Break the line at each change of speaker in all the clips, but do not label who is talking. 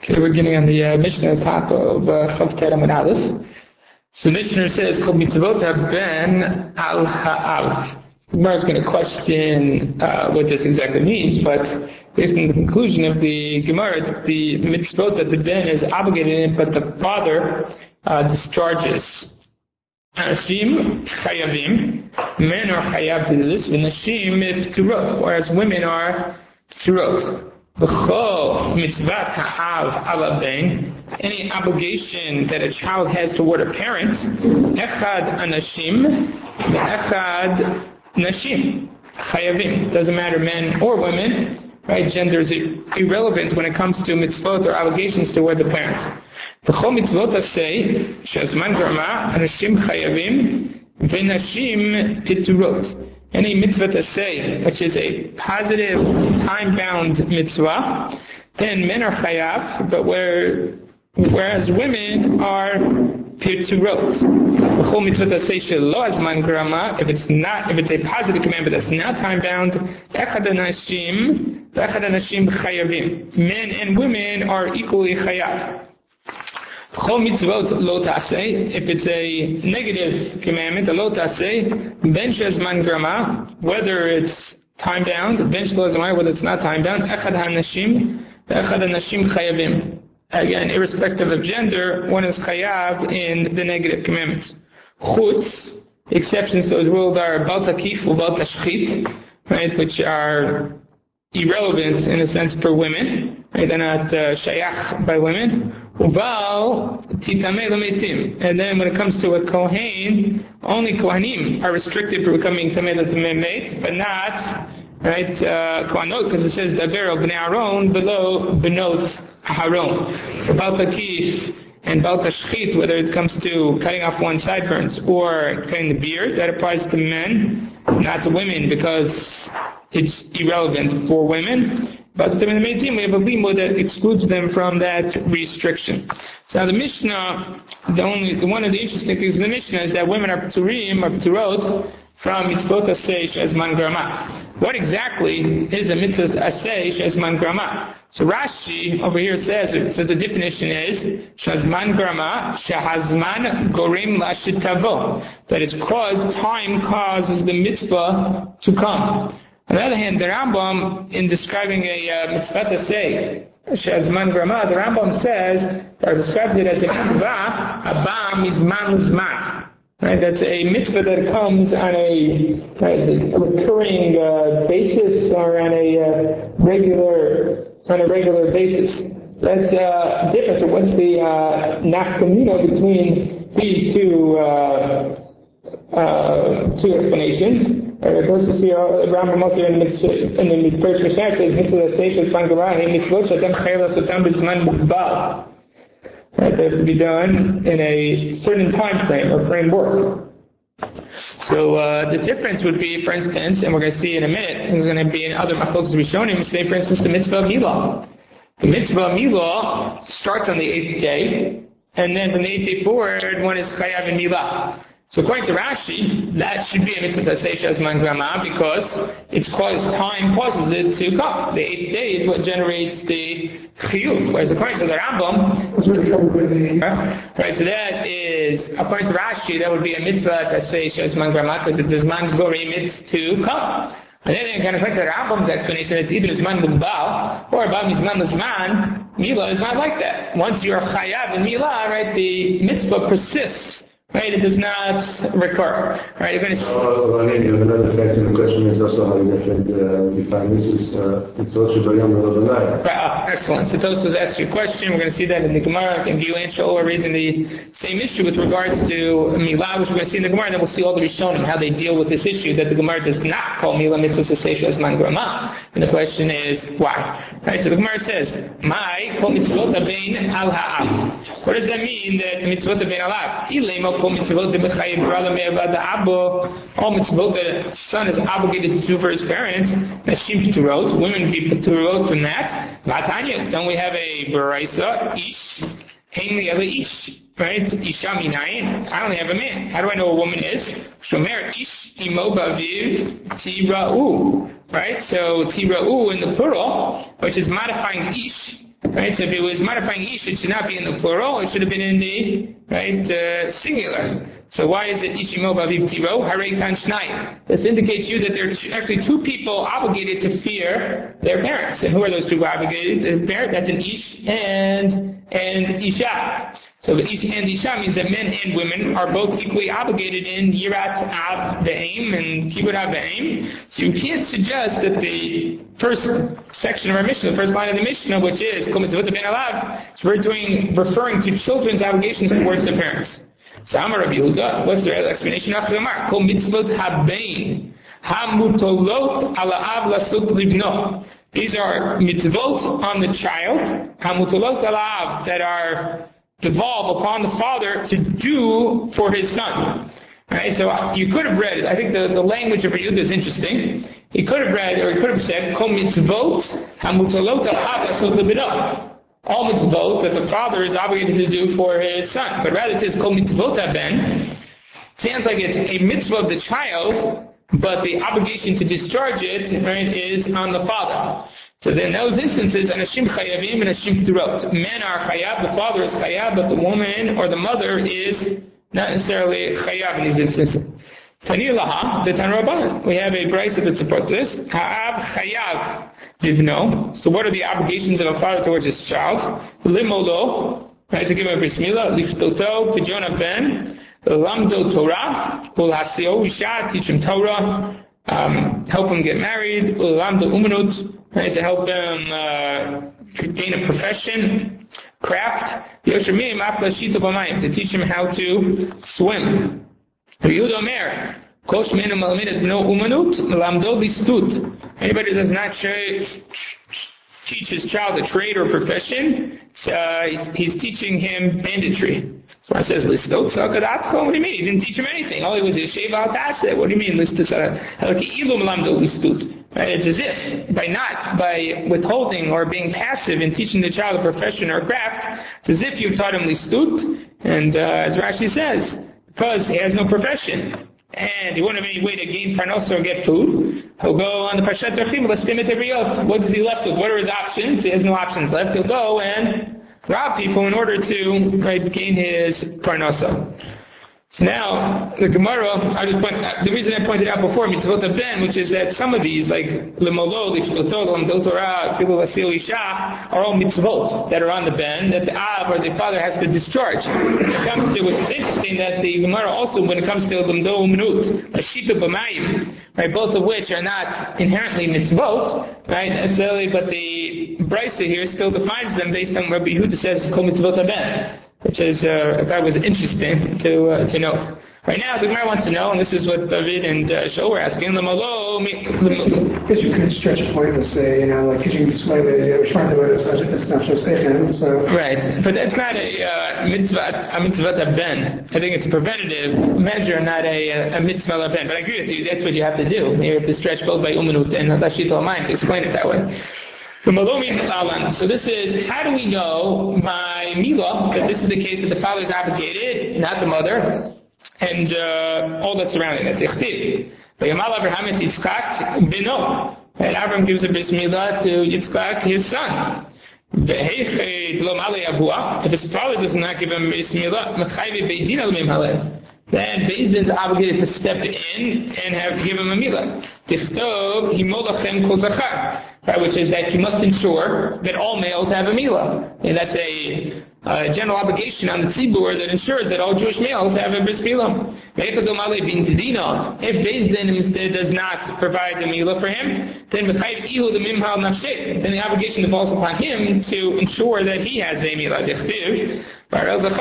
Okay, we're getting on the Mishnah at the top of Chav Amud Aleph. So the Mishnah says, "Kol mitzvot ben al ha'av." The Gemara is going to question what this exactly means, but based on the conclusion of the Gemara, the mitzvot that the ben is obligated in, but the father discharges. Anashim chayavim, men are chayav to do this, v'nashim p'turot, whereas women are p'turot. B'chol mitzvat ha'av ala ben, any obligation that a child has toward a parent, echad anashim, echad nashim, chayavim. Doesn't matter men or women, right? Gender is irrelevant when it comes to mitzvot or obligations toward the parent. B'chol mitzvot aseh, shazman grama, anashim chayavim, v'nashim piturot. Any mitzvah to say, which is a positive, time-bound mitzvah, then men are chayav, but whereas women are piturot. B'chol mitzvah to say shelo azman grama, if it's a positive commandment that's not time-bound, echad anashim chayavim. Men and women are equally chayav. If it's a negative commandment, whether it's time bound, whether it's not time bound, again, irrespective of gender, one is chayav in the negative commandments. Chutz, exceptions to those rules are bal takif or bal tashchit, right, which are irrelevant in a sense for women, right? They're not shayach by women. Uval titamei l'meitim. And then when it comes to a kohen, only kohanim are restricted for becoming tamei l'meit, but not right kohanot, because it says daber al bnei Aaron below benot Aaron. So bal takif and bal tashchit, whether it comes to cutting off one's sideburns or cutting the beard, that applies to men, not to women, because it's irrelevant for women. But we have a limud that excludes them from that restriction. So now the Mishnah, one of the interesting things in the Mishnah is that women are p'turim or p'turot from mitzvot aseh shezman grama. What exactly is a mitzvah aseh shezman grama? So Rashi over here says the definition is shezman grama shehazman gorim lashitavo, that it's time causes the mitzvah to come. On the other hand, the Rambam, in describing a mitzvah to say, shezman grama, the Rambam says, or describes it as a mitzvah, haba mizman uzman. Right, that's a mitzvah that comes on a recurring basis or on a regular basis. That's different. So what's the nafkamina between these two explanations? Those who see Rambam also in the first Mishnah says mitzvah seishes fangarahi mitzvot shadam chayav sotam b'zman mugbar. Right, they have to be done in a certain time frame or framework. So the difference would be, for instance, and we're going to see in a minute, it's going to be in other machlokas rishonim, say for instance the mitzvah milah. The mitzvah milah starts on the 8th day, and then from the 8th day forward, one is chayav in milah. So according to Rashi, that should be a mitzvah shezman grama because time causes it to come. The 8th day is what generates the chiyuv. Whereas according to the Rambam, right, so that is, according to Rashi, that would be a mitzvah shezman grama because it does man's gorim it to come. And then kind of according to the Rambam's explanation, it's either zman mugbal or about mizman l'zman. Milah is not like that. Once you are chayav in milah, right, the mitzvah persists. Right, it does not recur. Right, you're going to.
Another factor in the question is also how you define this is mitzvot shebayom v'lo.
Right, excellent. So Tosfos asked you a question. We're going to see that in the Gemara. I think you and Shaul are raising the same issue with regards to milah, which we're going to see in the Gemara. And then we'll see all the Rishonim how they deal with this issue that the Gemara does not call milah mitzvah sesei shezman grama. And the question is why? Right. So the Gemara says, "My kol mitzvot bein al ha'av." What does that mean that the mitzvot bein al ha'av? All mitzvot that the son is obligated to do for his parents, nashim p'turot, women be p'turot from that. Vatanya, don't we have a baraisa, ish, hein li ish, right? Isha minayin, I only have a man. How do I know a woman is? Shomer ish imo baviv tira'u, right? So tira'u in the plural, which is modifying ish, Right? So if it was modifying ish, it should not be in the plural, it should have been in the singular. So why is it ishimo b'aviv tiro, harei kan shnayim? This indicates you that there are actually two people obligated to fear their parents. And who are those two obligated? The parent, that's an ish and isha. So ish and isha means that men and women are both equally obligated in yirat av ve'im and kibbut av ve'im. So you can't suggest that the first section of our Mishnah, the first line of the Mishnah, which is kol mitzvot ben alav, is referring to children's obligations towards their parents. So Amar Rabbi Yehuda, what's the explanation? Achramar, kol mitzvot habein hamutolot ala av lasut livno. These are mitzvot on the child, hamutolot ala av, that are devolved upon the father to do for his son. Right? So you could have read it. I think the language of Rabbi Yehuda is interesting. He could have read, or he could have said, kol mitzvot hamutolot ala av lasut livno. All mitzvot that the father is obligated to do for his son. But rather it says, kol mitzvot haben, sounds like it's a mitzvah of the child, but the obligation to discharge it, right, is on the father. So then those instances, anashim chayavim and anashim turot. Men are chayav, the father is chayav, but the woman or the mother is not necessarily chayav in these instances. Tani laha, the Tan Rabbanan. We have a brayso that supports this. Ha'av chayav divno. So what are the obligations of a father towards his child? Limolo, right, to give him a bris milah. Liftoto, pijona ben. Lamdo Torah. Ulhasio isha, teach him Torah. Help him get married. Lamdo umanut, right, to help him gain a profession, craft. Yoshemim afla shita b'mayim, to teach him how to swim. Yehuda Omer, Kosh menu malaminat no umanut, lamdo listut. Anybody who does not teach his child a trade or profession, he's teaching him banditry. So it says, listot sakadatko. What do you mean? He didn't teach him anything. All he was is sheva al taseh. What do you mean, listot halaki ilum lamdo listut? Right? It's as if by withholding or being passive in teaching the child a profession or craft, it's as if you've taught him listut. And as Rashi says, because he has no profession and he won't have any way to gain parnos or get food, he'll go on the Parshat Drachim, l'stim et riyot. What is he left with? What are his options? He has no options left. He'll go and rob people in order to, right, gain his parnosa. So now, the Gemara, the reason I pointed out before, mitzvot ben, which is that some of these, like lemolo, liftoto, lamdo Torah, filu vasil isha, are all mitzvot that are on the ben, that the av or the father has to discharge. When it comes to, which is interesting, that the Gemara also, when it comes to lamdo umanut, lashita b'mayim, right, both of which are not inherently mitzvot, right, necessarily, but the brayso here still defines them based on what Rabbi Yehuda says, kol mitzvot ben. Which is, I thought was interesting to note. Right now, the Gemara wants to know, and this is what David and Shaul were asking,
because you could stretch a point and say, like, teaching this way, we're trying to learn such it's not just second, so.
Right, but that's not a mitzvah ben. I think it's a preventative measure, not a mitzvah ben. But I agree with you, that's what you have to do. You have to stretch both by umanut and lashit al-mayim to explain it that way. So this is, how do we know by milah that this is the case that the father is obligated, not the mother, and all that's surrounding it? Tichtiv. Vayamal Abraham et Yitzchak beno. And Abraham gives a bris milah to Yitzchak, his son. If his father does not give him a bris milah, mechayve beidin al mimhaleh, then Beis Din is obligated to step in and give him a milah. Tichtov himolachem kol zachar, right, which is that you must ensure that all males have a milah. And that's a general obligation on the tzibur that ensures that all Jewish males have a bris milah. If Beis Din instead does not provide the milah for him, then the obligation falls upon him to ensure that he has a milah. But there's a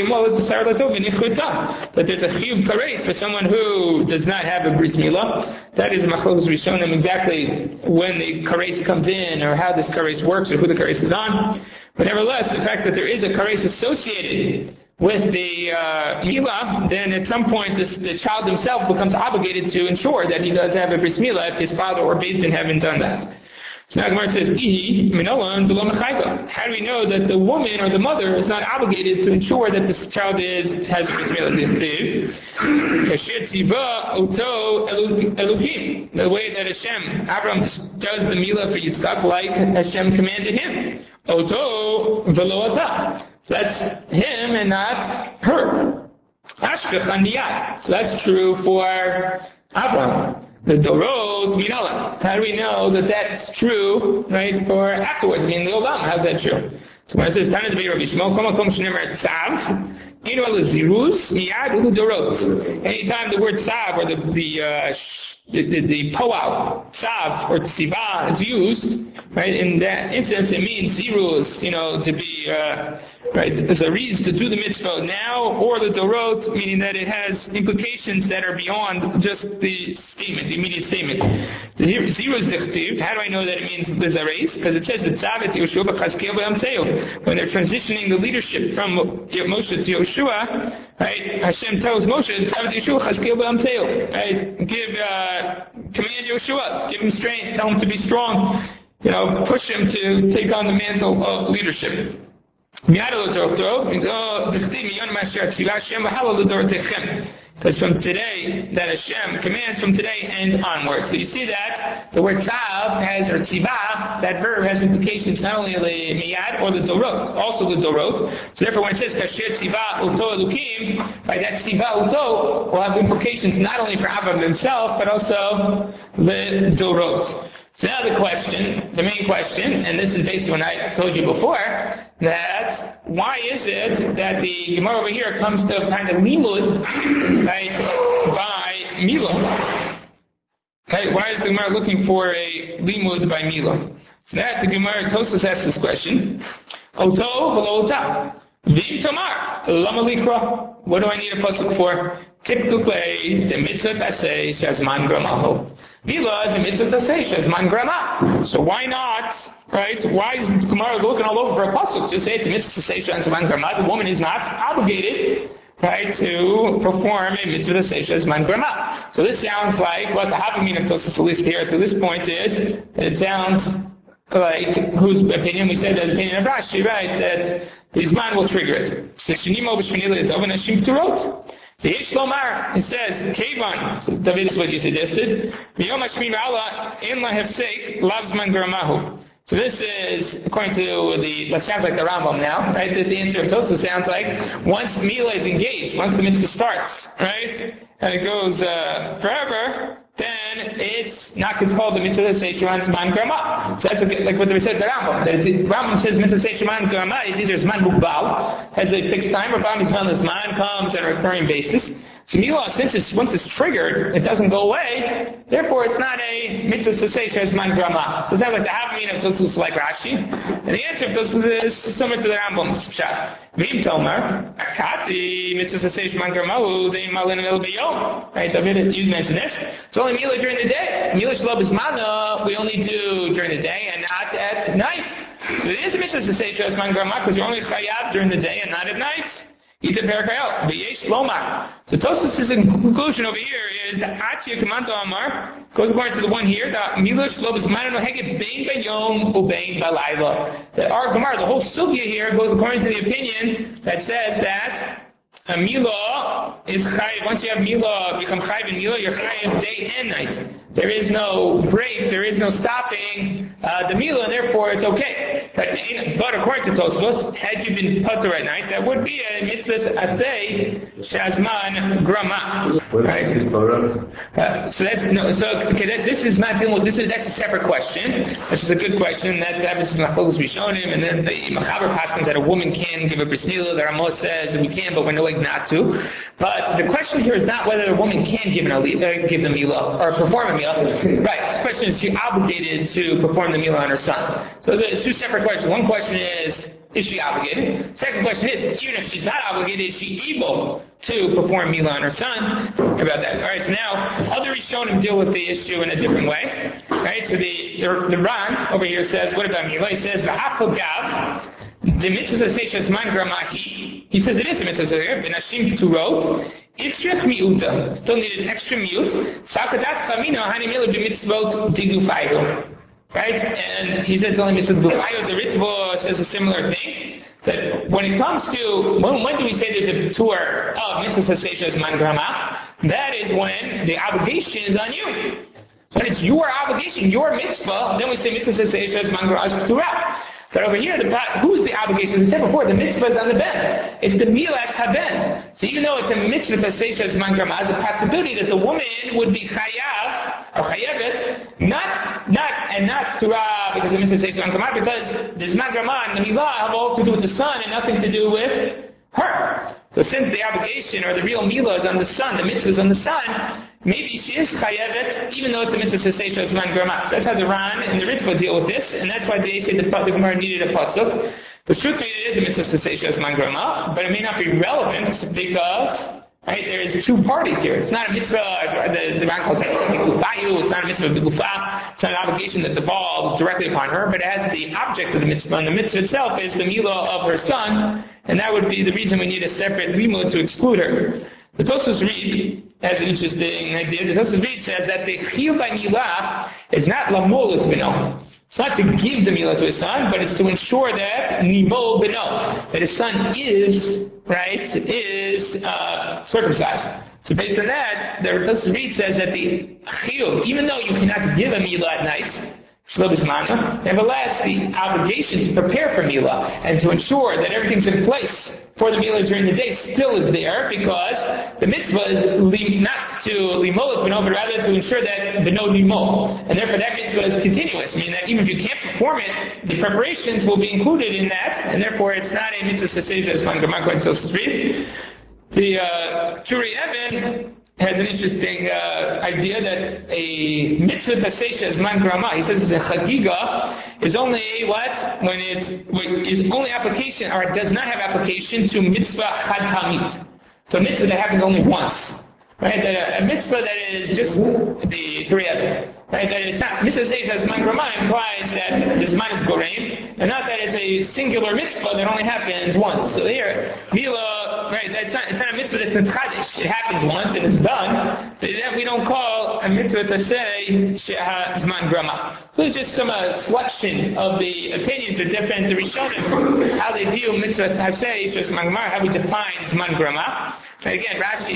chiyuv karet for someone who does not have a bris milah. That is machlokes rishonim exactly when the kares comes in or how this kares works or who the kares is on. But nevertheless, the fact that there is a kares associated with the milah, then at some point the child himself becomes obligated to ensure that he does have a bris milah if his father or Beis Din haven't done that. So now Gemara says, how do we know that the woman or the mother is not obligated to ensure that this child has a bris milah? The way that Hashem, Abraham does the milah for Yitzchak like Hashem commanded him. Oto velo ata. So that's him and not her. Ashkech aniyat. So that's true for Abraham. The dorot minala. How do we know that that's true, right, for afterwards? I mean, the olam, how's that true? So when it says, Tana Debei Rabbi Shmuel, Kol Makom Shenemer Tzav, Inu Ela Ziruz, Miyad Uhu Dorot. Anytime the word Tzav or the powwow, Tzav or Tziva is used, right, in that instance it means Ziruz, to be, right, as a reason to do the mitzvah now, or the Dorot, meaning that it has implications that are beyond just the statement, the immediate statement. The Ziruz Dichtiv, how do I know that it means there's a race? Because it says the Tzav et Yoshua b'chazkel b'amteu. When they're transitioning the leadership from Moshe to Yoshua, right, Hashem tells Moshe, Tzav et Yoshua b'chazkel b'amteu, right, command Yoshua, give him strength, tell him to be strong, push him to take on the mantle of leadership. Because from today, that Hashem commands from today and onward. So you see that the word tzav has, or tziva, that verb has implications not only the miyad or the dorot, also the dorot. So therefore when it says kasher tziva uto elukim, by that tziva uto will have implications not only for Abraham himself, but also the dorot. So now the main question, and this is basically what I told you before, that why is it that the Gemara over here comes to kind of limud, right, by Mila? Okay, why is the Gemara looking for a limud by Mila? So that the Gemara Tosfos asks this question. Oto v'lo ota. V'im tomar. Lama likra. What do I need a pasuk for? Typically, the mitzvah tasei shazman gramaho. Mila, the mitzvah tasei shazman grama. So why not, right? Why is Gemara looking all over for a pasuk? Just say it's a mitzvah tasei shazman grama. The woman is not obligated, right, to perform a mitzvah tasei shazman grama. So this sounds like what the Havamina of Tosfos, at least here to this point, is. It sounds like whose opinion? We said the opinion of Rashi, right? That the Zman will trigger it. The Yesh Lomar, it says, Kevan, so David is what you suggested, so this is, according to that sounds like the Rambam now, right? This answer of Tosfos sounds like, once Mila is engaged, once the mitzvah starts, right? And it goes forever, then it's not called the mitzvah say Shemana Zman Grama. So that's like what they said the Rambam. That Rambam says mitzvah say Shemana Grama is either Zman Mugbal, has a fixed time, or Rambam Zman comes on a recurring basis. So Mila, once it's triggered, it doesn't go away. Therefore, it's not a mitzvah say Shemana Grama. So it sounds like the Havamina of Tosfos like Rashi, and the answer of Tosfos is similar to the Rambam's pshat. V'im Tomer, Akati mitzvah say Shemana Grama, they malin el b'yom. Right, David, you mentioned this. It's only Mila during the day. Mila Shalom Bismana, we only do during the day and not at night. So it is a mitzvah to say Shazman Grama because you're only chayav during the day and not at night. Either Perakayot, V'yesh Lomar. So Tosfos' conclusion over here is that Achia Kamanta Amar goes according to the one here that Mila Shalom Bismana no hege bein b'yom ubein b'layla. That our Gemara, the whole sugya here goes according to the opinion that says that a Mila is chayiv. Once you have Mila, become chayiv in Mila, you're chayiv day and night. There is no break, there is no stopping the Mila, and therefore it's okay. But according to Tosfos, had you been putter at night, that would be a mitzvah asay shazman grama. Right? So that's a separate question. This is a good question. That happens in Machlokas Rishonim, and then the Machaber Paschal that a woman can give a bris milah. The Ramos says we can, but we're knowing not to. But the question here is not whether a woman can give the milah or perform a milah. Right. The question is, she obligated to perform the milah on her son? So there's two separate questions. One question is she obligated? Second question is, even if she's not obligated, is she able to perform milah on her son? About that. All right. So now, other Rishonim deal with the issue in a different way. Right. So the Ran over here says, what about milah? He says, v'hafal gav. The mitzvah says shazman gramahi. He says it is a mitzvah says v'nashim turot. Itzrich miuta. Still need an extra miut. Sakadat chamina hanimila b'mitzvot digufayu. Right? And he says it's only mitzvot digufayu. The Ritva says a similar thing. That when it comes to, when do we say there's a tour of mitzvah says shazman grama? That is when the obligation is on you. When it's your obligation, your mitzvah, then we say mitzvah says shazman grama. But over here, who's the obligation? We said before, the mitzvah is on the ben. It's the milat haben. So even though it's a mitzvah to say zman grama, there's a possibility that the woman would be chayav, or chayavet, not Torah because the mitzvah says zman grama, because the zman grama and the milah have all to do with the son and nothing to do with her. So since the obligation or the real milah is on the son, the mitzvah is on the son, maybe she is chayavet, even though it's a mitzvah to say zman grama. So that's how the Ran and the Ritva deal with this, and that's why they say the Gemara needed a pasuk. But truthfully, it is a mitzvah to say zman grama, but it may not be relevant because there is two parties here. It's not a mitzvah, the Ran calls it it's not a mitzvah of b'gufa, it's not an obligation that devolves directly upon her, but it has the object of the mitzvah, and the mitzvah itself is the milah of her son, and that would be the reason we need a separate limud to exclude her. The Tosfos Reed has an interesting idea. The Tosfos Reed says that the chiyuv by milah is not lamol b'no. It's not to give the milah to his son, but it's to ensure that nimol b'no, that his son is circumcised. So based on that, the Tosfos Reed says that the chiyuv, even though you cannot give a milah at night, nevertheless, the obligation to prepare for milah and to ensure that everything's in place for the milah during the day still is there, because the mitzvah is not to limol it, but rather to ensure that the no limol, and therefore that mitzvah is continuous, meaning that even if you can't perform it, the preparations will be included in that, and therefore it's not a mitzvah sasej as man gamak and so street. The Turi Eben has an interesting idea that a mitzvah tasesha is man grama. He says it's a chagiga is only when is only application, or it does not have application to mitzvah chad hamit. So a mitzvah that happens only once. Right? That a mitzvah that is just the Turiyah. Right? That it's not, mitzvah says as man grama implies that the zman is goreim, and not that it's a singular mitzvah that only happens once. So here, milah, right, it's not a mitzvah that's nechadish. It happens once and it's done. So that we don't call a mitzvah to say zman grama. So it's just some selection of the opinions of different Rishonim, how they view mitzvah to say zman grama, how we define zman grama. And again, Rashi.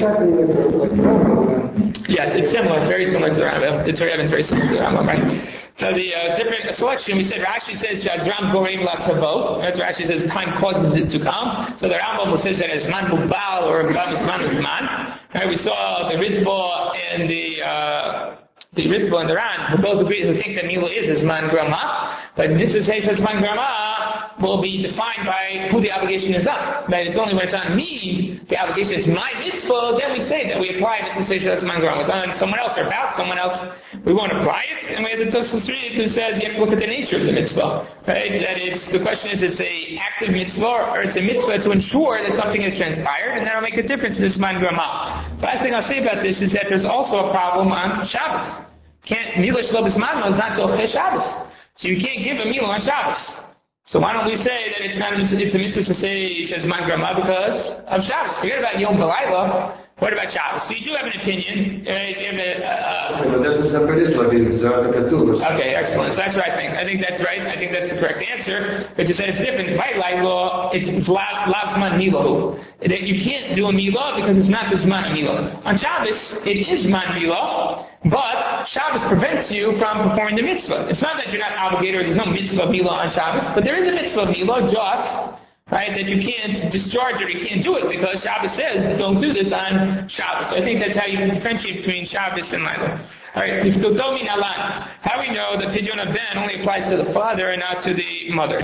Yes, it's similar, very similar to the Rambam. The Torah is very similar to the Rambam, right? So the different selection, we said Rashi says Shazram Goreim Latzavo. That's Rashi says time causes it to come. So the Rambam says that it's man mubal or man man. Right? We saw the Ritva and the Ritva and the Ran, who both agree who think that milah is man grama, but mitzvah says man grama will be defined by who the obligation is on. That it's only when it's on me, the obligation is my mitzvah, then we say that we apply mitzvah says man grama. It's on someone else or about someone else, we won't apply it. And we have the Tosfos Reed who says you have to look at the nature of the mitzvah. Right? That the question is it's a active mitzvah or it's a mitzvah to ensure that something has transpired, and that'll make a difference in this man grama. The last thing I'll say about this is that there's also a problem on Shabbos. Milah shelo b'zmano is not dolchei Shabbos. So you can't give a milah on Shabbos. So why don't we say that it's a mitzvah to say zman grama because of Shabbos? Forget about Yom B'layla. What about Shabbos? So you do have an opinion.
But that's a separate issue.
Okay, excellent. So that's what I think. I think that's right. I think that's the correct answer. But you said it's different. By law, it's lav zman milahu. You can't do a milah because it's not the zman milah. On Shabbos, it is zman milah, but Shabbos prevents you from performing the mitzvah. It's not that you're not obligated or there's no mitzvah milah on Shabbos, but there is a mitzvah milah just right, that you can't discharge it or you can't do it because Shabbos says don't do this on Shabbos. So I think that's how you can differentiate between Shabbos and Laila. Alright, how we know that Pidyon Ben only applies to the father and not to the mother.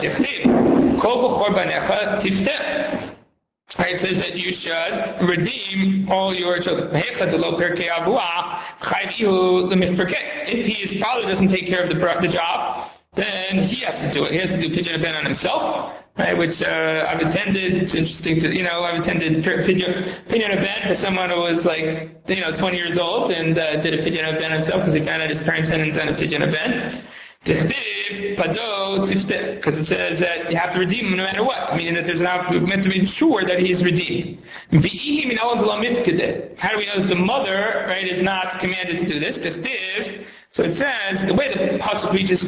Right, it says that you should redeem all your children. If his father doesn't take care of the job, then he has to do it. He has to do Pidyon Ben on himself. Right, which I've attended. It's interesting to, I've attended Pidyon Ben for someone who was 20 years old and did a Pidyon Ben himself because he found out his parents hadn't done a Pidyon Ben. Because it says that you have to redeem him no matter what, meaning that we're meant to be sure that he is redeemed. How do we know that the mother, right, is not commanded to do this? So it says, the way the pasuk reaches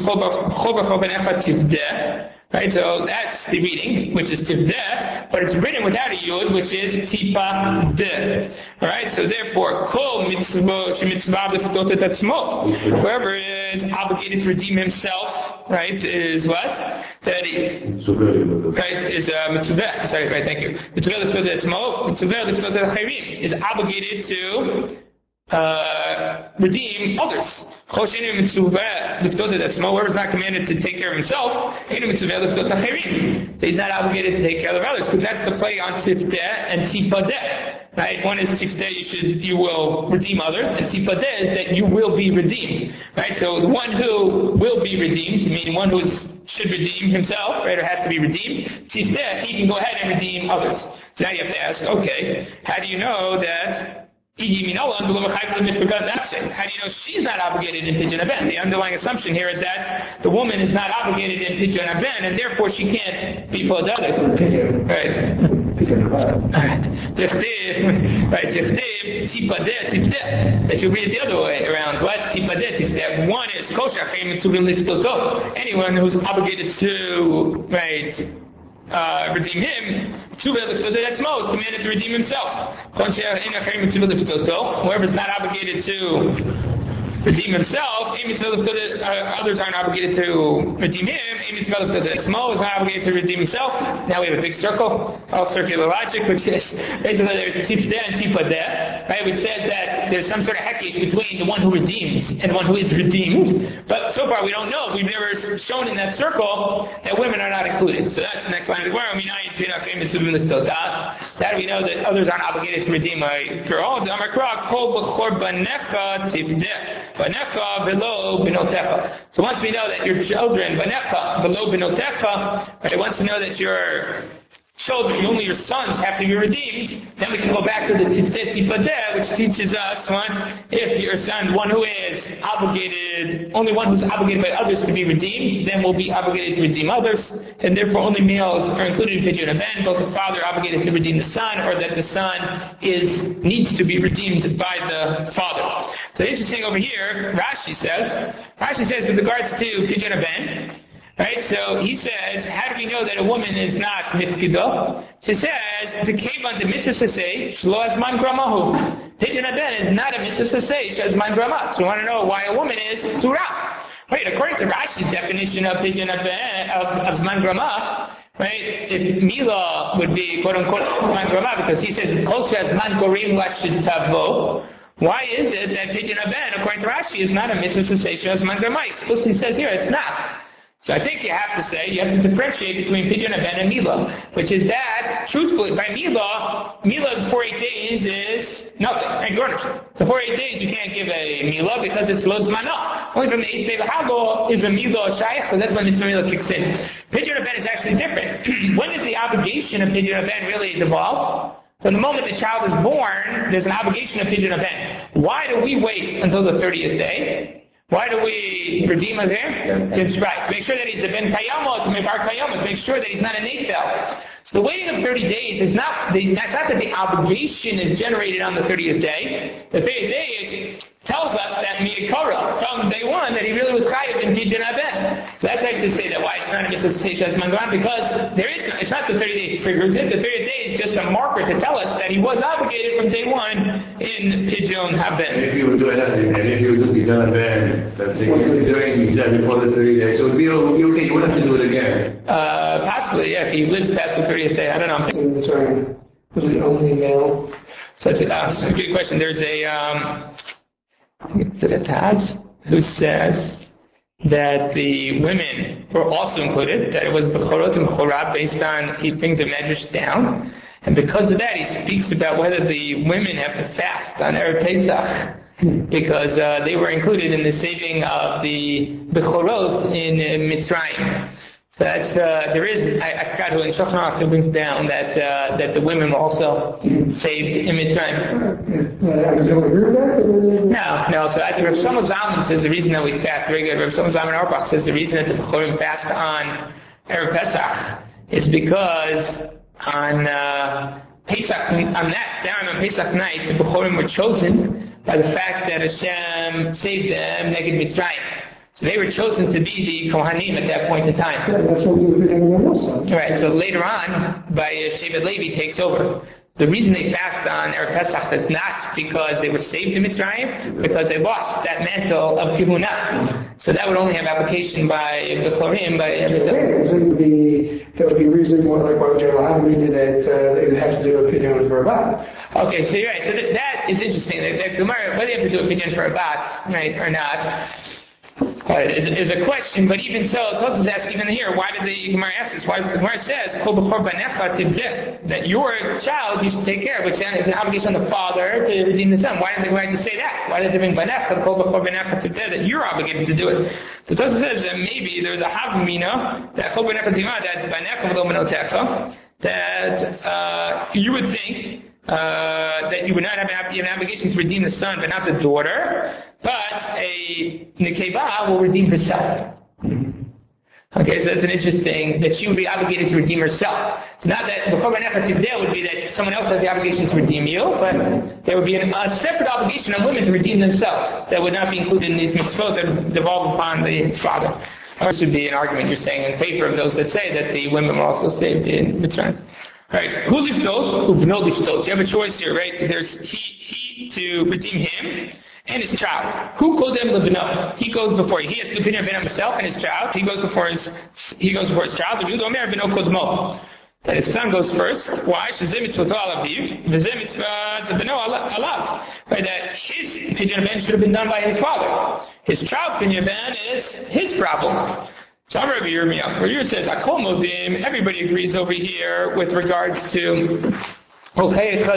right, so that's the reading, which is tivdeh, but it's written without a yud, which is tipa de. Alright, so therefore, kol mitzvah shemitzvah b'ftot et atzmo. Whoever is obligated to redeem himself, right, is what? That is mitzvah. Sorry, right, thank you. Mitzvah l'filot etzmo, mitzvah l'filot chayrim, is obligated to redeem others. Whoever's not commanded to take care of himself, so he's not obligated to take care of others, because that's the play on tifdeh and tipadeh. Right? One is tifdeh, you will redeem others, and tipadeh is that you will be redeemed. Right? So the one who will be redeemed, meaning one who should redeem himself, right, or has to be redeemed, tifdeh, he can go ahead and redeem others. So now you have to ask, okay, how do you know that? How do you know she's not obligated in Pidyon Haben? The underlying assumption here is that the woman is not obligated in Pidyon Haben, and therefore she can't be pulled others. Right. That you read it the other way around. What? One is anyone who's obligated to, right, redeem him, that's most commanded to redeem himself. Whoever's not obligated to redeem himself, others aren't obligated to redeem him, is not obligated to redeem himself. Now we have a big circle, all circular logic, which is basically there's tifdeh and tipadeh, right, which says that there's some sort of hekesh between the one who redeems and the one who is redeemed. But so far we don't know. We've never shown in that circle that women are not included. So that's the next line. How do we know that others aren't obligated to redeem a girl? So once we know that your children, below benotecha, right, once we know that your children, only your sons have to be redeemed, then we can go back to the tipadeh, which teaches us, if your son, one who is obligated, only one who's obligated by others to be redeemed, then will be obligated to redeem others, and therefore only males are included in Pidyon Haben, both the father obligated to redeem the son, or that the son needs to be redeemed by the father. So interesting over here, Rashi says with regards to Pidyon Haben, right, so he says, how do we know that a woman is not mifkidah? She says, the kevan the mitzvah say, shlo azman gramahu. Pidyon Haben is not a mitzvah say, shlo azman grama. So we want to know why a woman is tzura. Right, according to Rashi's definition of Pidyon Haben, of zman grama, right, if Mila would be quote unquote zman grama, because he says, kol she'azman gorim lashid tavo. Why is it that Pidyon Haben, according to Rashi, is not a mitzvah cessation as zman grama? Explicitly says here, it's not. So I think you have to differentiate between Pidyon Haben and Mila, which is that, truthfully, by Mila before 8 days is nothing. Right? Before 8 days you can't give a Mila because it's lo zmana. Only from the 8th day L'Hago is a Mila shaykh, so that's when Mitzvah Mila kicks in. Pidyon Haben is actually different. When is the obligation of Pidyon Haben really devolved? From the moment the child is born, there's an obligation of Pidyon Haben. Why do we wait until the 30th day? Why do we redeem him here? To make sure that he's a ben kayama, to make our kayama, to make sure that he's not a neitel. So the waiting of 30 days is not that the obligation is generated on the 30th day. The 30th day tells us that Miyakara, from day one, that he really was chayav in Pidyon Haben. So that's like to say that why it's not a mitzvah as mangan, because it's not the 30 days triggers it. The 30th day is just a marker to tell us that he was obligated from day one in Pidyon Haben.
If you were doing that, and if you were doing Pidyon Haben, let's say you were doing exactly before the 30 days, so it would be okay, you wouldn't have to do it again.
Possibly, yeah, if he lives past the 30th day, I don't know.
Was it only male?
So it's a good question. There's a Taz who says that the women were also included, that it was Bechorot and Bechorah based on, he brings the medrash down, and because of that he speaks about whether the women have to fast on Erev Pesach, because they were included in the saving of the Bechorot in Mitzrayim. So that's, there is, I forgot who in Shulchan Aruch brings down that the women were also saved in Mitzrayim. No. So Rav Shlomo Zalman says the reason that we fast, very good. Rav Shlomo Zalman Auerbach says the reason that the Bechorim fast on Erev Pesach is because on Pesach, on that time on Pesach night, the Bechorim were chosen by the fact that Hashem saved them neged Mitzrayim. So they were chosen to be the Kohanim at that point in time.
Yeah, that's what we were doing also.
Right, so later on, by Shevet Levi takes over. The reason they fast on Erev Pesach is not because they were saved in Mitzrayim, because they lost that mantle of Kihuna. So that would only have application by the Chorim, by
that would be reason why would you allow me that they would have to do a pidyon for a bat?
Okay, so you're right. So that is interesting. The Gemara, whether you have to do a pidyon for a bat, right, or not, is a question. But even so, Tosfos asks even here, why did the Gemara ask this? Why the Gemara says that your child you should take care of, which then is an obligation on the father to redeem the son. Why did the Gemara just say that? Why did they bring banecha that you're obligated to do it? So Tosfos says that maybe there's a havamina that that you would think that you would not have an obligation to redeem the son, but not the daughter. But a nekeva will redeem herself. Okay, so that's an interesting, that she would be obligated to redeem herself. So not that before banecha tivdeh would be that someone else has the obligation to redeem you, but there would be a separate obligation on women to redeem themselves that would not be included in these mitzvot that devolve upon the father. This would be an argument you're saying in favor of those that say that the women were also saved in Mitzrayim. Right? Who liftot? Who's no liftot? You have a choice here, right? There's he to redeem him and his child. Who called him lebno? He goes before. He has the opinion of himself and his child. He goes before his child. That his son goes first. Why? Right, that his opinion of should have been done by his father. His child's opinion of is his problem. So Rabbi Yirmiyah says, everybody agrees over here with regards to we're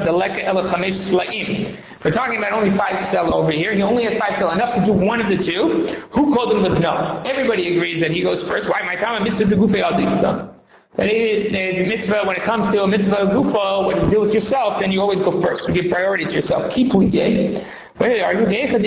talking about only 5 sela over here. He only has 5 sela, enough to do one of the two. Who called him lebno? Everybody agrees that he goes first. Why? My time mitzvah the gufay adif. That is mitzvah, when it comes to a mitzvah gufa, when you deal with yourself, then you always go first. You give priority to yourself. Keep leading. Where are you? He has 5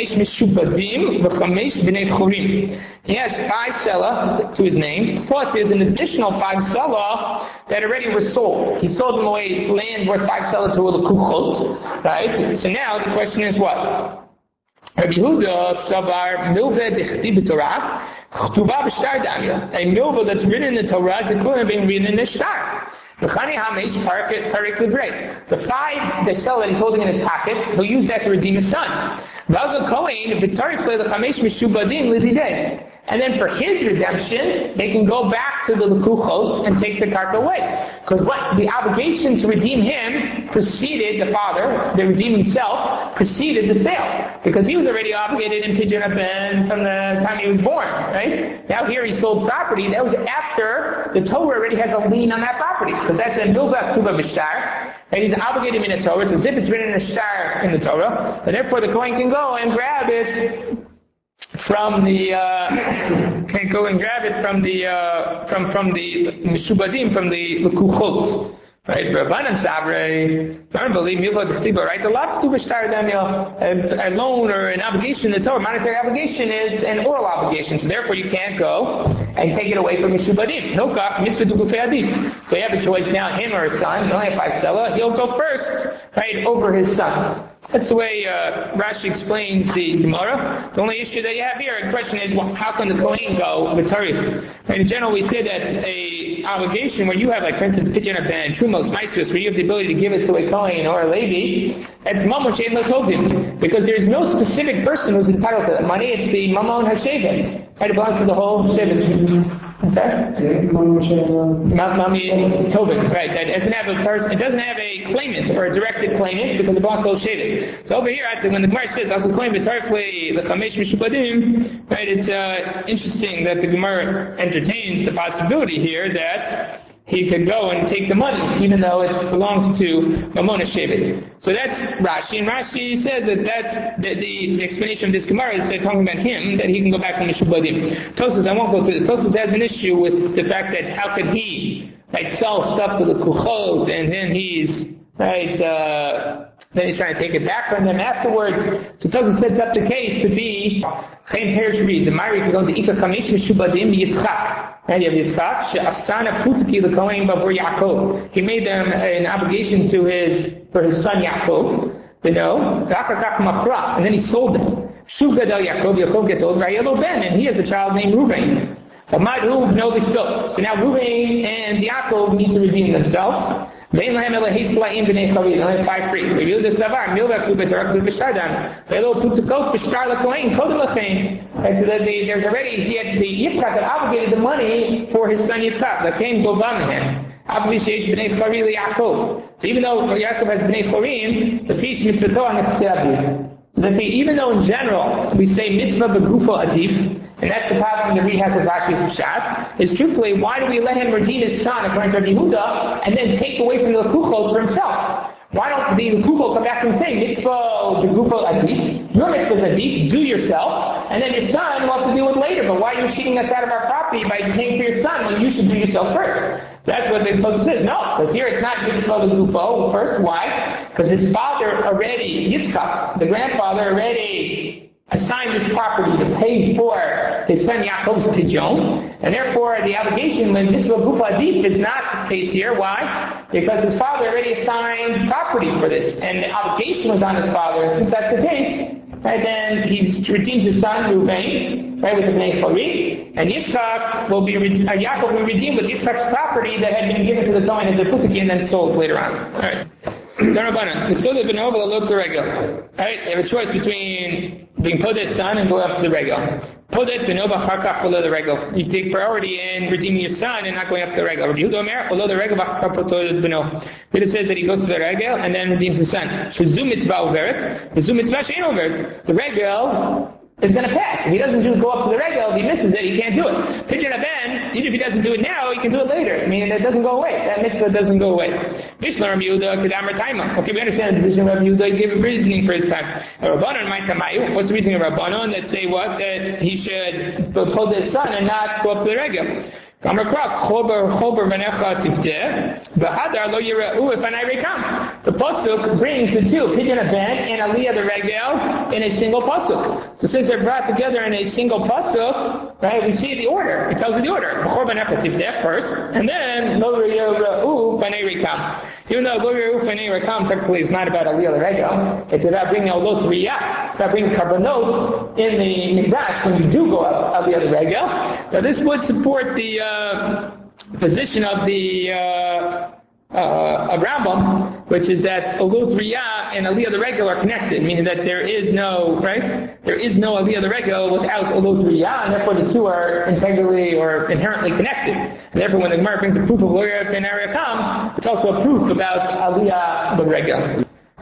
sela to his name, plus there's an additional 5 sela that already were sold. He sold them away land worth 5 sela to a lekuchot, right? So now the question is what? Rabbi Yehuda savar milveh dechti b'torah chtuva b'shtar damya. A milveh that's written in the Torah is equivalent to being written in the shtar. The 5 the sell that he's holding in his pocket, he'll use that to redeem his son. And then for his redemption, they can go back to the lekuchot and take the karka away. Because the obligation to redeem him preceded the father, the redeem himself, preceded the sale. Because he was already obligated in Pidyon Aben from the time he was born, right? Now here he sold property, that was after the Torah already has a lien on that property. Because that's a milvah tuba b'shtar, and he's obligated in the Torah. It's as if it's written in a shtar in the Torah, and therefore the Kohen can go and grab it from the Mishubadim, from the Lekuchot. Right? Rabbanan Sabre, don't believe Milvah D'chtiba, right? The lot to b'shtar Daniel, a loan or an obligation, the Torah, monetary obligation is an oral obligation, so therefore you can't go and take it away from Mishubadim. Hilkach, mitzvah d'gufei adif. So you have a choice now, him or his son, you only have 5 sela, he'll go first, right, over his son. That's the way Rashi explains the Gemara. The only issue that you have here, the question is, well, how can the Kohen go with Tarif? Right, in general, we say that a obligation where you have, like, for instance, Pidyon Aben, Trumos, Maisvus, where you have the ability to give it to a Kohen or a Levi, that's Mamon Shein L'Tovim. Because there's no specific person who's entitled to that money, it's the Mamon HaShevet. Right, it belongs to the whole Shevet. Mami Tobin, right? That doesn't have a person. It doesn't have a claimant or a directed claimant because the boss goes shaded. So over here, when the Gemara says "also claim v'tarflei l'chamesh mishubadim," right? It's interesting that the Gemara entertains the possibility here that he could go and take the money, even though it belongs to Mamona Shevet. So that's Rashi, and Rashi says that that's the explanation of this Gemara is talking about him, that he can go back from Mishubadim. Tosfos, I won't go through this. Tosfos has an issue with the fact that how could he, sell stuff to the Kuchot, and then he's, then he's trying to take it back from them afterwards. So Tosfos sets up the case to be, Chaim Perish read, the Mari can go to Ika Kamesh Mishubadim Yitzchak. And you have Yitzchak, She'asana Putki the Kohen Bavur Yaakov. He made them an obligation for his son Yaakov, and then he sold them. Shuv Gadol Yaakov gets old, Rayelo Ben, and he has a child named Reuven. So now Reuven and Yaakov need to redeem themselves. They only have 5 free. Review the Savar, Milva to Betar to Bishardam. They will put the coat Bishar Lakoin, Kodam Lachain. And so that there's already, the Yitzchak had obligated the money for his son Yitzchak. Lachain Gobam. So even though Yaakov has Bnei Chorim, the feast mitzvah on the so that even though in general we say mitzvah begufo adif, and that's the problem that we have with Rashi's Pshat, is truthfully, why do we let him redeem his son according to Rabbi Yehuda and then take away from the Lekuchot for himself? Why don't the Lekuchot come back and say, mitzvah begufo adif, your mitzvah is adif, do yourself, and then your son will have to deal with later, but why are you cheating us out of our property by paying for your son when you should do yourself first? That's what the Tosfos says. No, because here it's not mitzvah begufo first. Why? Because his father already, Yitzchak, the grandfather already assigned this property to pay for his son Yaakov's pidyon, and therefore the obligation when mitzvah begufo adif is not the case here. Why? Because his father already assigned property for this, and the obligation was on his father. Since that's the case, right, then he redeems his son Reuven, right, with the Bnei Chorim, and Yitzchak will be Yaakov will be redeemed with Yitzchak's property that had been given to the Kohen as a putaki and then sold later on. All right. Let's go to the Benova and look the Regel. Alright, they have a choice between being Podet's son and going up to the Regel. Podet Benova Harkach below the Regel. You take priority in redeeming your son and not going up to the Regel. Rabbi Yehuda Omer below the Regel Podet Benova. It says that he goes to the Regel and then redeems his son. Shazu mitzvah overet, shazu mitzvah she'en overet. The Regel is going to pass. If he doesn't go up to the Regel, if he misses it, he can't do it. Pidyon Ben, even if he doesn't do it now, he can do it later. I mean, that doesn't go away. That mitzvah doesn't go away. Mishnah Rabbi Yehuda Kedamar Taima. Okay, we understand the position of Rabbi Yehuda. He gave a reasoning for his time. Rabbanon might tamayu. What's the reasoning of Rabbanon that say what? That he should pull his son and not go up to the Regel. The pasuk brings the two, Pidyon Ben and Aliyah the Regel, in a single pasuk. So since they're brought together in a single pasuk, right, we see the order. It tells you the order. First, and then Lo Yera'u B'nai Rekam. Even though Lo Yera'u B'nai Rekam technically is not about Aliyah the Regel, it's about bringing Olot Riyah. It's about bringing karbanot in the Mikdash when you do go up Aliyah the Regel. Now this would support the position of the of Rambam, which is that Olot Riyah and Aliyah the Regel are connected, meaning that there is no Aliyah the Regel without Olot Riyah, and therefore the two are integrally or inherently connected. And therefore when the Gemara brings a proof of Lo Yera'u B'nai Rekam, it's also a proof about Aliyah the Regel. He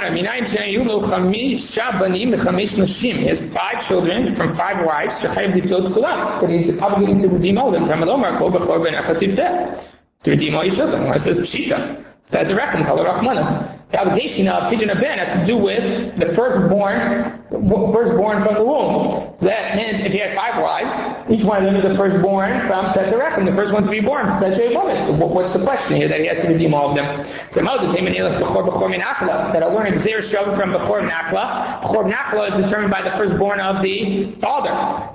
has 5 children from 5 wives, that he's obligated to redeem all of them. To redeem all your children. It says Pshita. That's a reckon, Kala Rachmana. The obligation of Pidyon Ben has to do with the firstborn from the womb. So that means if he had 5 wives, each one of them is the firstborn from Teterechim, the first one to be born, such a woman. So what's the question here that he has to redeem all of them? So that I'll learn Xer Shav from Bechor Nachla. Bechor Nachla is determined by the firstborn of the father.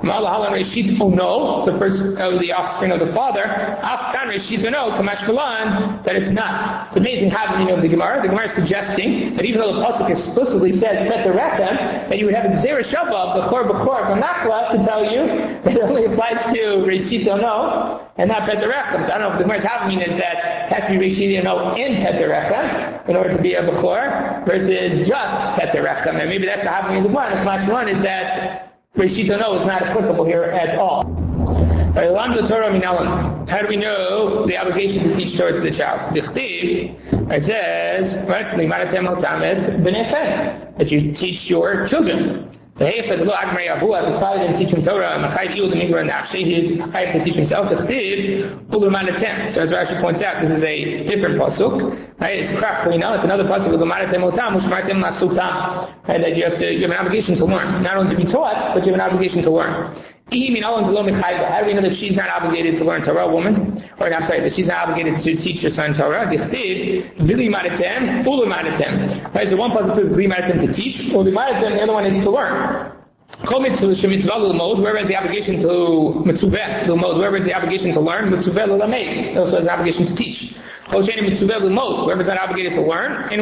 The first of the offspring of the father. Afkan Reshit Uno, Kamash Milan, that it's not. It's amazing how you know the Gemara. The Gemara is suggesting that even though the pasuk explicitly says Teterechim, that you would have Xer Shav Bechor from Nachla to tell you that it only applies to Reshit Uno and not Teterechim. So I don't know if the Gemara's having is that it has to be Reshit Uno in Teterechim in order to be a Bechor versus just Teterechim. And maybe that's the having the one. The last one is that Reshit Uno is not applicable here at all. How do we know the obligation to teach Torah to the child? It says, right, that you teach your children. The Heifer, the Lo Agmar Yahuah, the father didn't teach him Torah, Machai Yud the Migra Nafshi, he is Machai to teach himself, the Chtiv, Ulumanatem. So as Rashi points out, this is a different pasuk. Right? It's Krach, we know, it's another pasuk, Ulumanatem Otam, Ushmartem Nasutam. Right? That you have an obligation to learn. Not only to be taught, but you have an obligation to learn. How do we know that she's not obligated to learn Torah, a woman? Or I'm sorry, that she's not obligated to teach her son Torah. Dichtiv, Vili Madatem, Ulumadetem. Right, so one pasuk is Vili Madatem to teach, Ulumadetem, the other one is to learn. Wherever is the obligation to mitzvah l'mod, wherever is the obligation to learn, mitzvah l'lamed, also has an obligation to teach. Whoever's not obligated to learn, and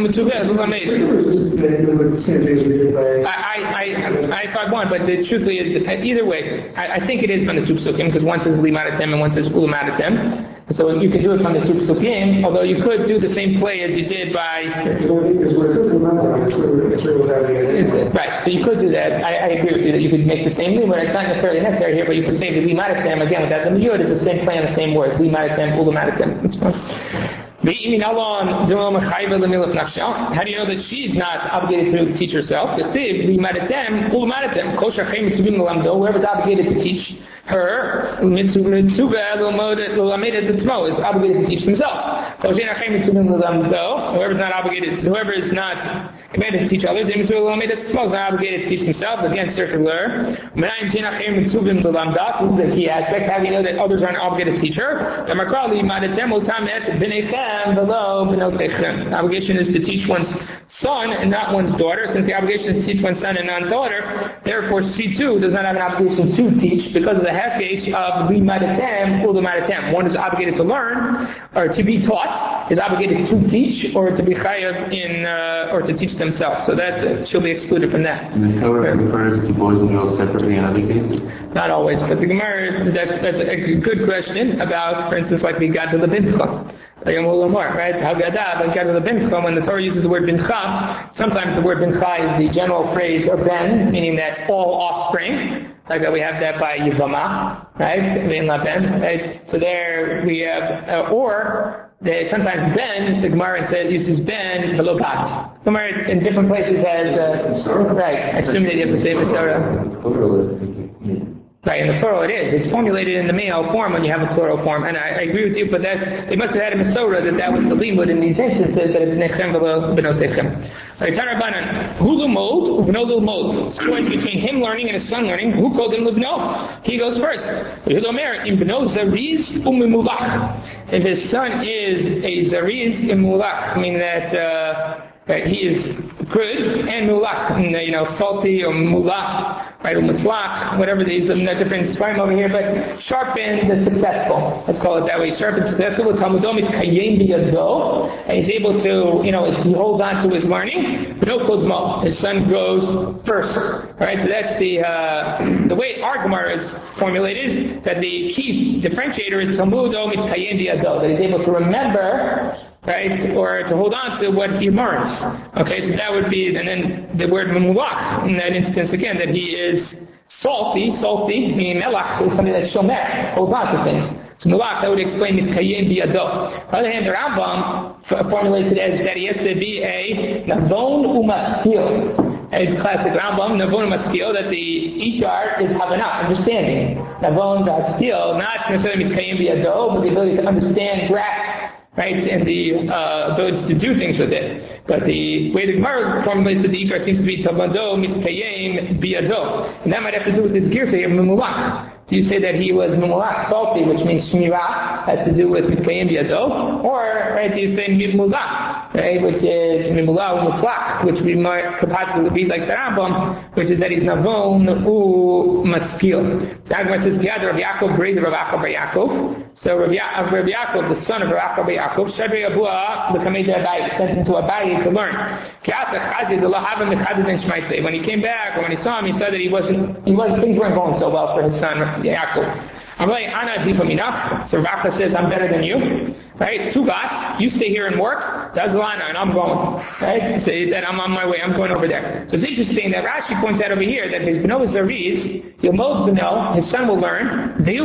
I thought one, but the truth is, either way, I think it is from the two psukim, because one says limadatem and one says ulamadatem. So you can do it from the two psukim, although you could do the same play as you did by... Right, so you could do that. I agree with you that you could make the same limud. It's not necessarily necessary here, but you could say the limadatem, again, without the miyud, it's the same play on the same word. Limadatem, ulamadatem. That's fine. How do you know that she's not obligated to teach herself? Whoever's obligated to teach her is obligated to teach themselves. Whoever is not commanded to teach others is not obligated to teach themselves. Again, circular. The key aspect. How do you know that others aren't obligated to teach her? The obligation is to teach one's son and not one's daughter. Since the obligation is to teach one's son and not daughter, therefore she too does not have an obligation to teach because of the hefesh of limadatem ulamadatem. One is obligated to learn or to be taught, is obligated to teach or to be chayav in or to teach themselves. So that's she'll be excluded from that.
And the Torah refers to boys and girls separately in other cases?
Not always, but the Gemara, that's a good question about, for instance, like we got to the bincha. Like a little more, right? When the Torah uses the word bincha, sometimes the word bincha is the general phrase of ben, meaning that all offspring. Like we have that by Yivama, right? Right? So there we have, or sometimes ben, the Gemara uses ben below bat. Gemara in different places has, right? I assume that you have to say Masorah. Right, in the plural it is. It's formulated in the male form when you have a plural form. And I agree with you, but that they must have had a Masorah that was the limud in these instances, that it's nechem v'lo benotechem. Tarabanan, hulu mod, uvno mod. It's choice between him learning and his son learning. Who called him libno? He goes first. If his son is a zariz imulach, meaning that he is good and mulach, salty or mulach, right, or mutlach, whatever these different sparring over here, but sharpened and successful. Let's call it that way. Sharpened and successful with Talmudomit kayem biyado, and he's able to, he holds on to his learning. His son goes first. All right, so that's the way our Gemara is formulated. That the key differentiator is Talmudomit kayem biyado, that he's able to remember, right, or to hold on to what he learns. Okay, so that would be, and then the word memulach in that instance again, that he is salty, meaning melach is something that's shomer, holds on to things. So mulach, that would explain mitkayim biyado. On the other hand, the Rambam formulates it as that he has to be a navon umaskil. It's classic Rambam, navon umaskil, that the ikar is havana, understanding. Navon umaskil, not necessarily mitkayim biyado, but the ability to understand, grasp, right, and the ability to do things with it. But the way the Gemara formulates the ikar seems to be tabado mitkayim biyado, and that might have to do with this girsay of memulach. Do you say that he was memulach, salty, which means shmirah, has to do with mitkayim biyado, or right, do you say mimulach, right, which is mimulach mutlach, which could possibly be like the Rambam, which is that he's navon maskil. So Agma says, "Gather Rav Yaakov, brother of Yaakov bar Yaakov." So Rav Yaakov, the son of Rav Yaakov bar Yaakov, Shadrei Abua, the Kamei Abai, sent him to Abai to learn. When he came back, or when he saw him, he said that he wasn't, things weren't going so well for his son Yaakov. I'm like, Ana Difaminach. So Rav says, I'm better than you. Right? Tugat, you stay here and work. Dazlana, and I'm going. Right? Say that I'm on my way. I'm going over there. So it's interesting that Rashi points out over here that his beno is zariz. Yomod beno, his son will learn. The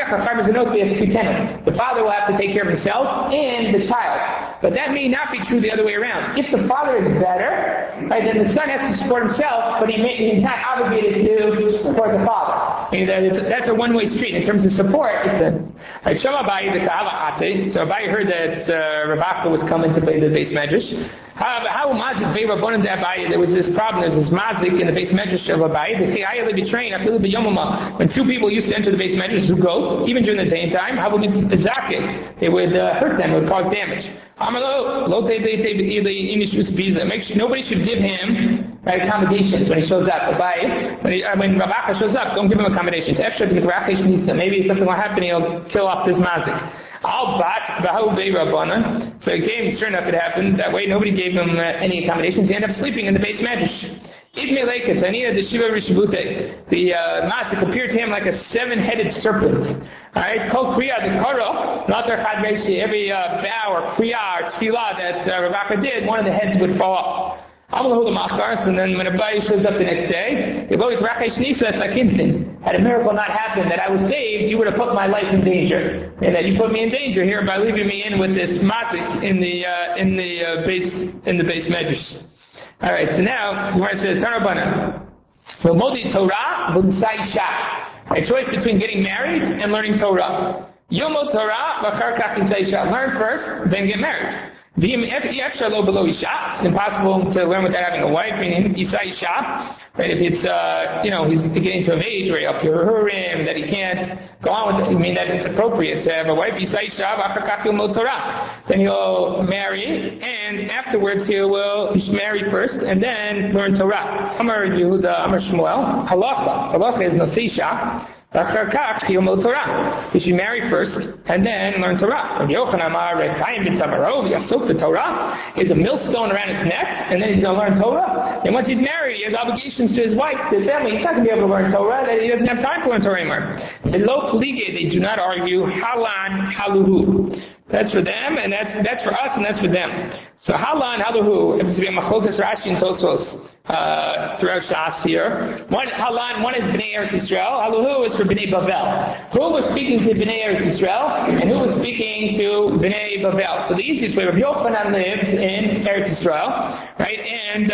father will have to take care of himself and the child. But that may not be true the other way around. If the father is better, right, then the son has to support himself, but he's not obligated to support the father. I mean, that's a one-way street in terms of support. Right, so Abai heard that Rav Acha was coming to play the base medrash. There was this problem, there's this mazik in the base medrash of Abai. When two people used to enter the base medrash, two goats, even during the daytime, they would hurt them, it would cause damage. Make sure nobody should give him accommodations when he shows up. When Rav Acha shows up, don't give him accommodations. Maybe something will happen, he'll kill off this mazik. So he came, sure enough it happened, that way nobody gave him any accommodations, he ended up sleeping in the base medrash. The matzah appeared to him like a 7-headed serpent. Alright, Kol Kriya, the Karo, every bow or Kriya or Tfilah that Ravaka did, one of the heads would fall off. And then when Abai shows up the next day, had a miracle not happened, that I was saved, you would have put my life in danger. And that you put me in danger here by leaving me in with this mazik in the base medrash. Alright, so now, Gemara says, Tanabana, Torah, a choice between getting married and learning Torah. Yomo Torah, learn first, then get married. It's impossible to learn without having a wife, meaning Isai Isha, right? If it's, he's getting to an age where he'll Purim, that he can't go on with it, I mean that it's appropriate to have a wife, Isai Isha, then he'll marry, and afterwards he should marry first, and then learn Torah. Amar Yehuda, Amar Shmuel, Halacha is Nosisha, you should marry first and then learn Torah. Is a millstone around his neck and then he's going to learn Torah. And once he's married, he has obligations to his wife, to his family. He's not going to be able to learn Torah. That he doesn't have time to learn Torah anymore. The low plige, they do not argue halan haluhu. That's for them, and that's for us, and that's for them. So halan haluhu, it was to be a machokas Rashi and Tosfos. Throughout Shas here. One is Bnei Eretz Yisrael. Haluhu is for Bnei Bavel. Who was speaking to Bnei Eretz Yisrael, and who was speaking to Bnei Bavel? So the easiest way, Rabbi Yochanan lived in Eretz Yisrael, right? And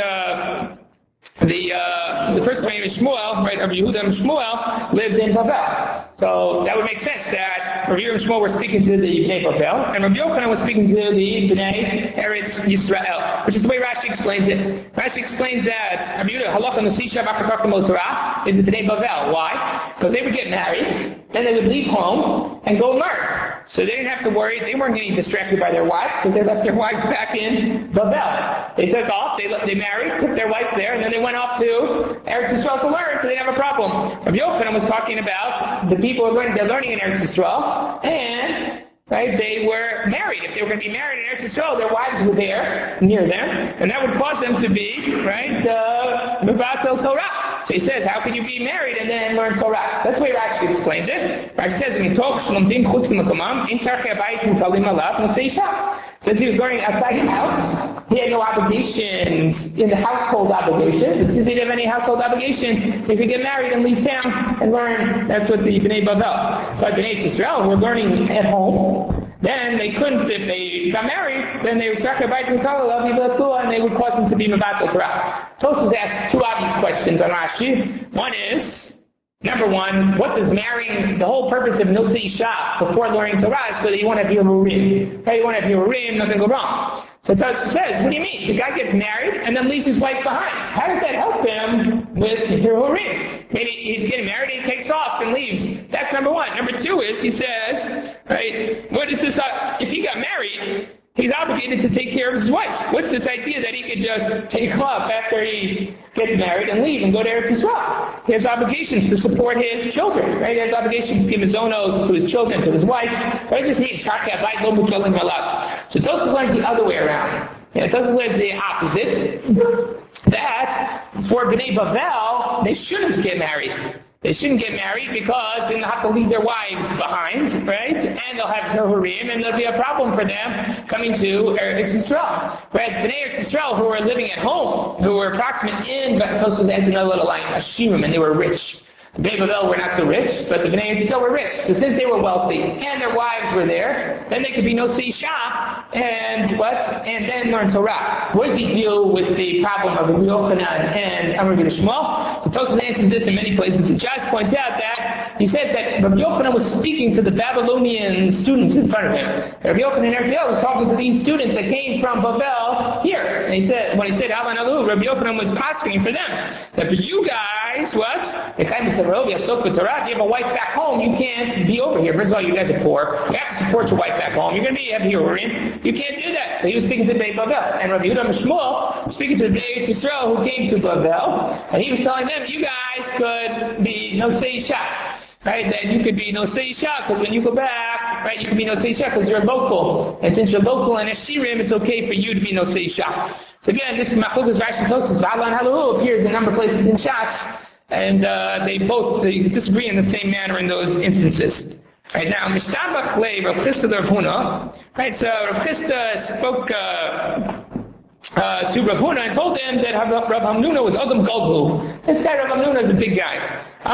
the first name is Shmuel, right? Rabbi Yehuda and Shmuel lived in Bavel. So that would make sense that Rabbi Yehuda and Shmuel were speaking to the Bnei Bavel, and Rabbi Yochanan was speaking to the Bnei Eretz Yisrael, which is the way Rashi explains it. Rashi explains that Rabbi Yehuda halacha Nosisha v'achar Torah is the Bnei Bavel. Why? Because they would get married, then they would leave home and go learn. So they didn't have to worry. They weren't getting distracted by their wives because they left their wives back in Bavel. They took off. They married, took their wife there, and then they went off to Eretz Yisrael to learn. So they didn't have a problem. Rabbi Yochanan was talking about the people who are learning in Eretz Yisrael, and right, they were married. If they were going to be married in Eretz Yisrael, their wives were there, near them, and that would cause them to be, right, Mevatel Torah. So he says, how can you be married and then learn Torah? That's the way Rashi explains it. Rashi says, since he was learning outside his house, he had no obligations in the household obligations. And since he didn't have any household obligations, he could get married and leave town and learn. That's what the Bnei Bavel. But Bnei Yisrael were learning at home. Then they couldn't, if they got married, then they would check their bite and and they would cause them to be Mevatel Torah. Tosfos asks two obvious questions on Rashi. One is, number one, what does marrying, the whole purpose of Nosei Isha before learning Torah is so that you won't have Yehurim. Right? You won't have Yehurim, nothing go wrong. So Tosfos says, what do you mean? The guy gets married and then leaves his wife behind. How does that help him with Yehurim? Maybe he's getting married and he takes off and leaves. That's number one. Number two is, he says, right, what is this, if he got married, he's obligated to take care of his wife. What's this idea that he could just take off after he gets married and leave and go to Eretz Yisrael? He has obligations to support his children, right? He has obligations to give his onos to his children, to his wife. What does this mean? So Tosfos learns the other way around. Tosfos learns the opposite. That for Bnei Bavel, they shouldn't get married. They shouldn't get married because then they'll have to leave their wives behind, right? And they'll have no Yehurim, and there'll be a problem for them coming to Eretz Yisrael. Whereas Bnei Eretz Yisrael, who were living at home, who were approximate in, but Tosfos adds another little line, Hashirim, and they were rich. The Bnei Bavel were not so rich, but the Bnei Yisrael were rich. So since they were wealthy and their wives were there, then they could be Nosei Isha and what? And then learn Torah. What does he deal with the problem of Rabbi Yochanan and Amar Rabbi Shmuel? So Tosfos answers this in many places. And Jaz points out that he said that Rabbi Yochanan was speaking to the Babylonian students in front of him. Rabbi Yochanan in Eretz Yisrael was talking to these students that came from Babel here. And he said, when he said Rabbi Yochanan was asking for them. That for you guys, what? If you have a wife back home, you can't be over here. First of all, you guys are poor. You have to support your wife back home. You're going to have Yehurim. You can't do that. So he was speaking to Bnei Bavel. And Rabbi Yehuda and Shmuel was speaking to the Bnei Yisrael who came to Bavel. And he was telling them, you guys could be Nosei Isha. Right? That you could be Nosei Isha, because when you go back, right? You can be nosei isha because you're local. And since you're local in Eshirim, it's okay for you to be nosei isha. So again, this Machlokes Rashi Tosfos, V'alan Halahu appears in a number of places in Shas, and they disagree in the same manner in those instances. Right now, Mishtabach Le, Rav Chisda Rav Huna, right, so Rav Chisda spoke to Rav Huna and told him that Rav Hamnuna was Adam Galbu. This guy, Rav Hamnuna, is a big guy. So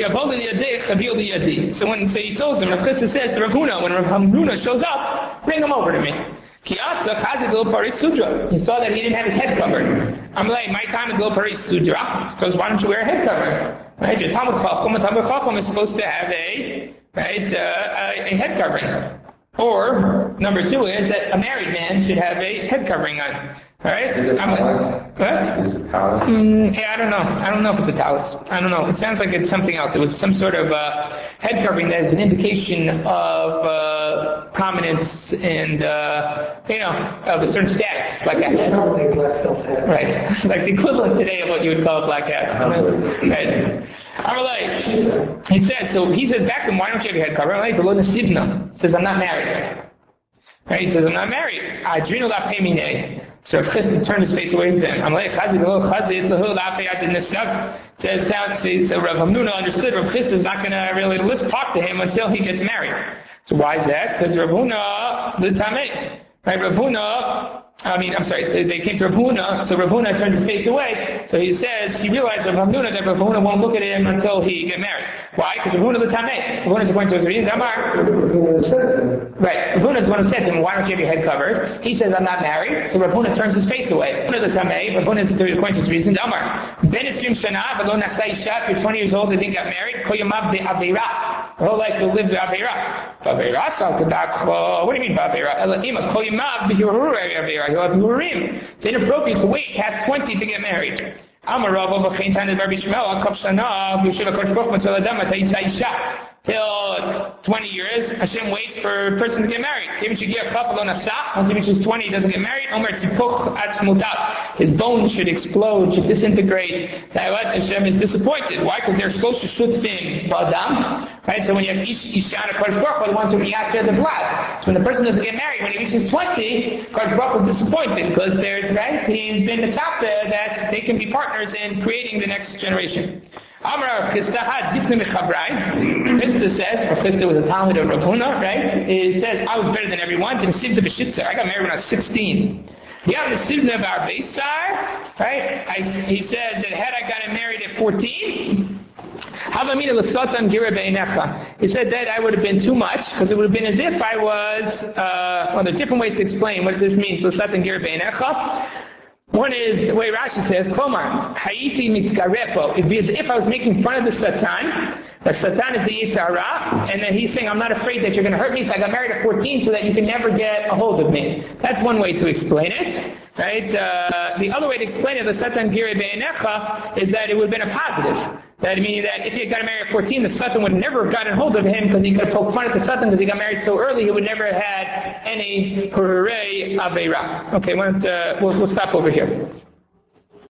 he tells him, Rav Chisda says to Rav Huna, when Rav Hamnuna shows up, bring him over to me. He saw that he didn't have his head covered. I'm like, my time is Gil Paris Sudra, because why don't you wear a head covering? Right? Your Talmud Chacham is supposed to have a head covering. Or, number two is that a married man should have a head covering on. Alright?
Is it talus?
What?
Is it talus?
Yeah, I don't know. I don't know if it's a talus. I don't know. It sounds like it's something else. It was some sort of head covering that is an indication of prominence and, of a certain status, like a hat.
Probably a black felt hat.
Right. Like the equivalent today of what you would call a black hat. Right. Amalai, he says back to him, why don't you have your head covered? Amalai, the Lord Sivna says, I'm not married. Right? He says, I'm not married. Adrino la pemine. So Rav Chisda turned his face away from him. Amalai, chazid lo chazid lo la peyat nesab. Says, so Rav Hamnuna understood Rav Chisda is not going to really talk to him until he gets married. So why is that? Because Rav Huna, the Tameh. Right? They came to Rav Huna, so Rav Huna turned his face away. So he realized Rav Hamnuna that Rav Huna won't look at him until he get married. Why? Because Rav Huna the Tameh. Rav Huna is according to his reading, Damar. Right. Rav Huna is the one who said to him, why don't you have your head covered? He says, I'm not married. So Rav Huna turns his face away. Rav Huna the Tameh, Rav Huna is according to his reason, Damar. Ben Esrim Shana, V'lo Nasai Isha, if you're 20 years old and didn't get married, Kol Yamav Be'Aveira. Your whole life you'll live Be'Aveira. What do you mean Be'Aveira? Ela'ima, Kol Yamav Be'Aveira. You'll have Hurim. It's inappropriate to wait past 20 to get married. Till 20 years, Hashem waits for a person to get married. Once he reaches 20, he doesn't get married. His bones should explode, should disintegrate. Hashem is disappointed. Why? Because they're supposed to shutfim badam. Right? So when you have Isha and Kodesh Baruch Hu, the ones who react to the blood. So when the person doesn't get married, when he reaches 20, Kodesh Baruch Hu is disappointed because he's been the top there that they can be partners in creating the next generation. Amar Chisda says, Rav Chisda was a Talmud of Rav Huna, right? It says, I was better than everyone. I got married when I was 16. Yeah, the Sivna of our Beisar, right? He said that had I gotten married at 14, he said that I would have been too much, because it would have been as if I was, there are different ways to explain what this means. One is the way Rashi says, Komar, Haiti mitzkarepo. It'd be as if I was making fun of the Satan. The Satan is the Yitzhara, and then he's saying, I'm not afraid that you're going to hurt me, so I got married at 14 so that you can never get a hold of me. That's one way to explain it. Right? The other way to explain it, the Satan Gire Be'enecha, is that it would have been a positive. That meaning that if he had gotten married at 14, the Satan would never have gotten hold of him because he could have poked fun at the Satan because he got married so early, he would never have had any Hurrei Aveira. Okay, we'll stop over here.